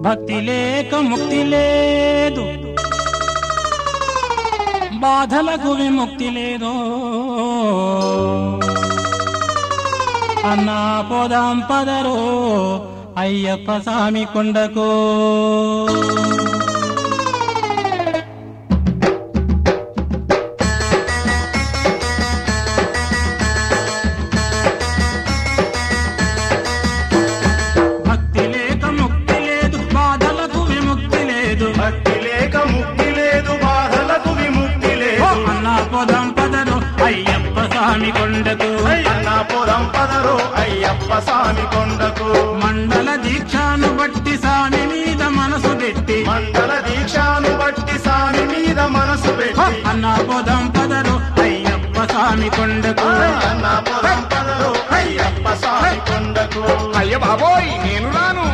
భక్తి లేక ముక్తి లేదు, బాధలకు విముక్తి లేదు. అన్నా పోదాం పదరో అయ్యప్ప స్వామి కొండకు. అయ్యప్ప స్వామి కొండకు మండల దీక్షను బట్టి స్వామి మీద మనసు పెట్టి, మండల దీక్షను బట్టి స్వామి మీద మనసు పెట్టి అన్నా పోదాం పదరు అయ్యప్ప స్వామి కొండకు. అన్నా పోదాం పదరు అయ్యప్ప స్వామి కొండకు. అయ్య బాబోయ్ నేను రాను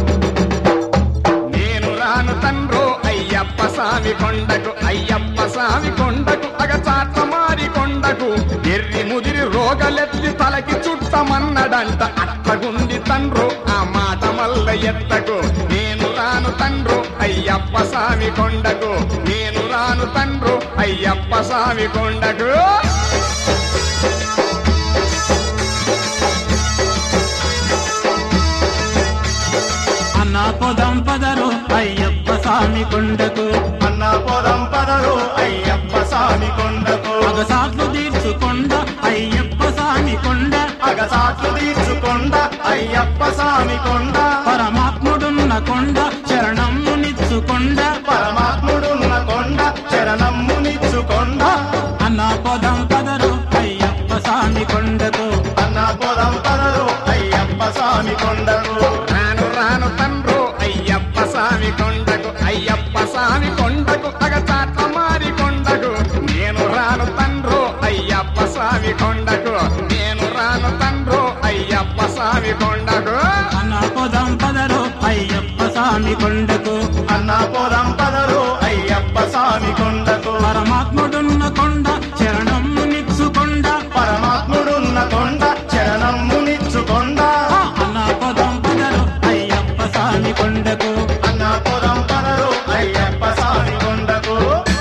తండ్రో అయ్యప్ప స్వామి కొండకు. అయ్యప్ప స్వామి కొండకు అగచాట్ల మారి కొండకు ఎర్రి ముదిరి రోగలెత్తి తలకి చుట్టమన్నడంట. అట్టగుండి తండ్రు ఆ మాట మల్ల ఎత్తకు. నేను రాను తండ్రు అయ్యప్ప స్వామి కొండకు, నేను రాను తండ్రు అయ్యప్ప స్వామి కొండకు. అన్నా పోదాం పదరు అయ్యప్ప స్వామి కొండకు. అన్నా పోదాం పదరు అయ్యప్ప స్వామి కొండకు. అగసాట్లు తీర్చుకొండ అయ్యప్ప స్వామి కొండ, అగసాట్లు తీర్చుకొండ అయ్యప్ప స్వామి కొండ. పరమాత్ముడున్న కొండ శరణమ్ము నిచ్చుకొండ, పరమాత్ముడున్న కొండ శరణమ్ము నిచ్చుకొండ. అన్నా పోదాం పదరు అయ్యప్ప స్వామి కొండకు. అన్నా పోదాం పదరు అయ్యప్ప స్వామి కొండకు. రాను రాను తండ్రు అయ్యప్ప స్వామి కొండకు. అయ్యప్ప స్వామి కొండకు అగచాట్ల మారి కొండకు. నేను రాను తండ్రు అయ్యప్ప స్వామి కొండకు, నేను రాను తండ్రు అయ్యప్ప స్వామి కొండకు. అన్నా పోదాం పదరు అయ్యప్ప స్వామి కొండకు. అన్నా పోదాం పదరు అయ్యప్ప స్వామి కొండకు. పరమాత్ముడున్న కొండ శరణమ్ము నిచ్చుకొండ, పరమాత్ముడున్న కొండ శరణమ్ము నిచ్చుకొండ. అన్నా పోదాం పదరు అయ్యప్ప స్వామి కొండకు. అన్నా పోదాం పదరు అయ్యప్ప స్వామి కొండకు.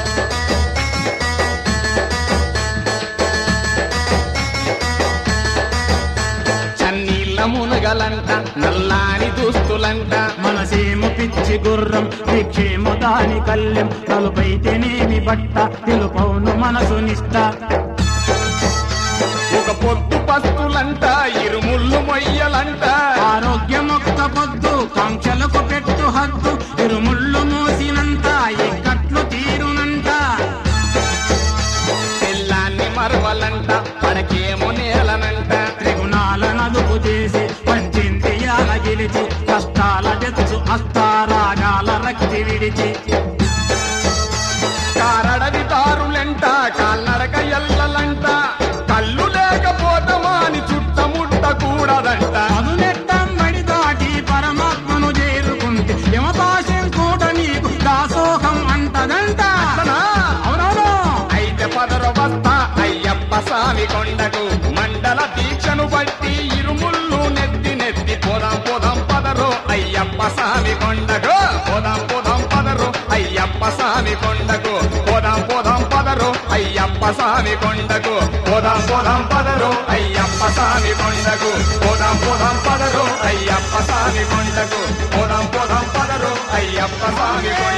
చన్నీళ్ళ మునగలంట నల్లాని దుస్తులంట, మనసేము పిచ్చి గుర్రం విక్షేము దాని కళ్ళెం, తలుపైతేనేమి బట్ట తెలుపౌను మనసు నిష్ట. ఒక పొద్దు పస్తులంట ఇరుముళ్ళు మొయ్యలంట, ఆరోగ్యమొక్క పొద్దు కాంక్షలకు పెట్టు హద్దు, ఇరుముళ్ళు మోసినంత ఎక్కట్లు తీరునంట. పిల్లాన్ని మరవలంట పడకేమో నేలనంట, త్రిగుణాల నదుపు చేసి పంచేంద్రియాల గెలిచి, కష్టాల తెచ్చు అస్తారాగాల రక్తి విడిచి. కారడవి దారులంట కాల్నడక ఎల్లలంట, కళ్ళు లేకపోతమాని చుట్టముట్టకూడదంట. అదునెట్టం బడి దాటి పరమాత్మను చేరుకుంటే యమపాశం కూడా నీకు దాసోహం అంటదంట. అవునవును. అయితే పదర వస్తా అయ్యప్ప స్వామి కొండకు. మండల దీక్షను బట్టి ఇరుముళ్ళు నెత్తి నెత్తి పోదాం పోదాం పదరు అయ్యప్ప స్వామి కొండకు. పోదాం పోదాం పదరు అయ్యప్ప స్వామి కొండకు. పోదాం పోదాం పదరు అయ్యప్ప స్వామి కొండకు. పోదాం పోదాం పదరు అయ్యప్ప స్వామి కొండకు. పోదాం పోదాం పదరు అయ్యప్ప స్వామి కొండకు. పోదాం పోదాం పదరు అయ్యప్ప స్వామి కొండకు.